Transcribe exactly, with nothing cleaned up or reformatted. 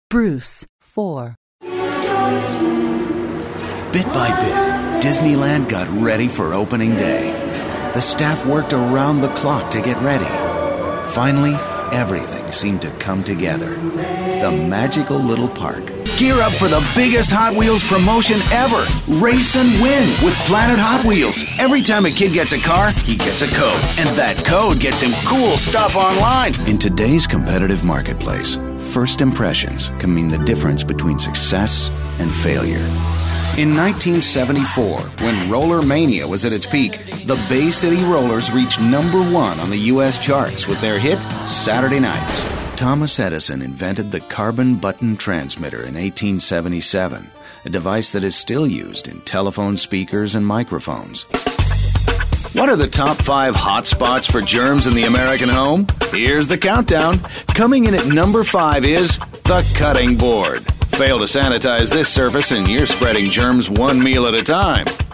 Bruce. four. Bit by bit, Disneyland got ready for opening day. The staff worked around the clock to get ready. Finally, everything seemed to come together. The magical little park. Gear up for the biggest Hot Wheels promotion ever. Race and win with Planet Hot Wheels. Every time a kid gets a car, he gets a code. And that code gets him cool stuff online. In today's competitive marketplace, first impressions can mean the difference between success and failure. In nineteen seventy-four, when Roller Mania was at its peak, the Bay City Rollers reached number one on the U S charts with their hit, Saturday Nights. Thomas Edison invented the carbon button transmitter in eighteen seventy-seven, a device that is still used in telephone speakers and microphones. What are the top five hot spots for germs in the American home? Here's the countdown. Coming in at number five is the cutting board. Fail to sanitize this surface and you're spreading germs one meal at a time.